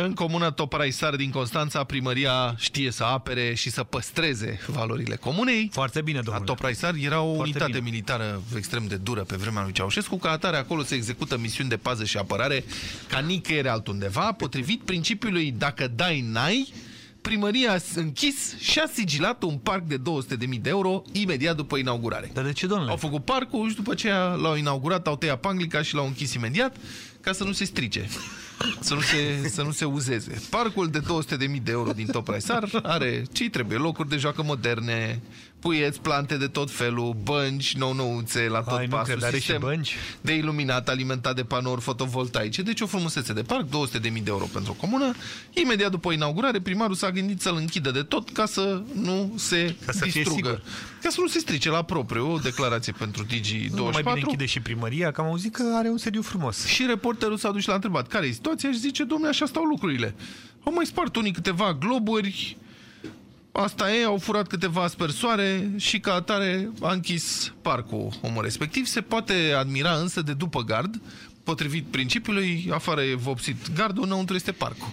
În comuna Topraisar din Constanța, primăria știe să apere și să păstreze valorile comunei. Foarte bine, domnule. La Topraisar era o unitate militară extrem de dură pe vremea lui Ceaușescu, ca atare acolo se execută misiuni de pază și apărare ca nicăieri altundeva, potrivit principiului dacă dai, n-ai. Primăria a închis și a sigilat un parc de 200.000 de euro imediat după inaugurare. Dar de ce, domnule? Au făcut parcul și după aceea l-au inaugurat, au tăiat panglica și l-au închis imediat ca să nu se strice, să nu se uzeze. Parcul de 200.000 de euro din Topraisar are ce-i trebuie, locuri de joacă moderne, puieți, plante de tot felul, bănci, nou-nouțe la tot pasul, sistem de iluminat alimentat de panouri fotovoltaice. Deci o frumusețe de parc, 200.000 de euro pentru o comună. Imediat după inaugurare, primarul s-a gândit să-l închidă de tot ca să nu se distrugă. Ca să nu se strice la propriu. O declarație pentru Digi24. Nu mai bine închide și primăria, că am auzit că are un sediu frumos. Și reporterul s-a dus și l-a întrebat care e situația și zice, domnule, așa stau lucrurile. Au mai spart unii câteva globuri, asta e, au furat câteva aspersoare și ca atare a închis parcul omul respectiv. Se poate admira însă de după gard, potrivit principiului, afară e vopsit gardul, înăuntru este parcul.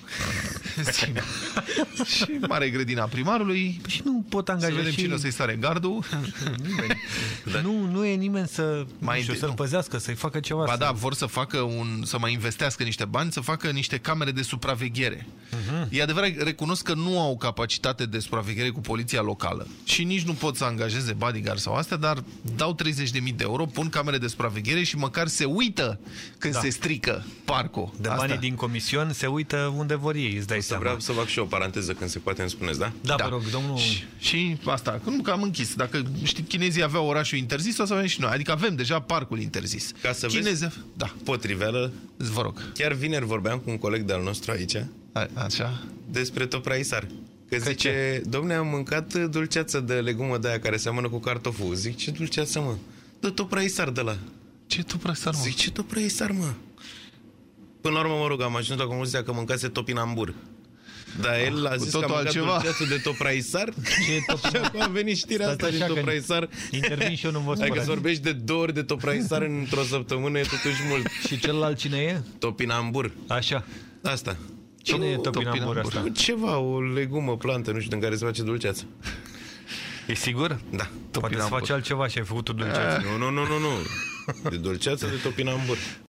Și mare grădina primarului. Și nu pot angaja să vedem cine o să-i sare gardul. Nimeni. Nu e nimeni să-l păzească, să-i facă ceva. Ba da, vor să facă să mai investească niște bani, să facă niște camere de supraveghere. E adevărat, recunosc că nu au capacitate de supraveghere cu poliția locală și nici nu pot să angajeze bodyguard sau astea, dar dau 30.000 de euro, pun camere de supraveghere și măcar se uită când se strică parcul. De banii din comision se uită unde vor ei, îți dai seama. Vreau să fac și o paranteză când se poate, îmi spuneți, da? Da, vă rog, domnul... Și asta, că am închis. Dacă știi, chinezii aveau orașul interzis, o să avem și noi. Adică avem deja parcul interzis. Ca să vezi, potriveală, vă rog. Chiar vineri vorbeam cu un coleg de-al nostru aici așa, despre Topraisar. Că zice, domne, am mâncat dulceață de legumă de aia care seamănă cu cartoful. Zic, ce dulceață, mă? De Topraisar de la. Ce Topraisar, mă? Zic, ce Topraisar, mă? Până la urmă, mă rog, am ajuns la concluzia că mâncase topinambur. Dar el a zis că a mâncat dulceață de Topraisar. Și acum a venit știrea asta din Topraisar. Intervin și eu, nu vă spun. Dacă vorbești de 2 ori de Topraisar într-o săptămână, e totuși mult. Și celălalt cine e? Topinambur. Așa. Asta. Cine e topinambur asta? Ceva, o legumă, plantă, nu știu, din care se face dulceață. E sigur? Da. Poate să face altceva și ai făcut o dulceață. Nu. De dulceață de topinambur.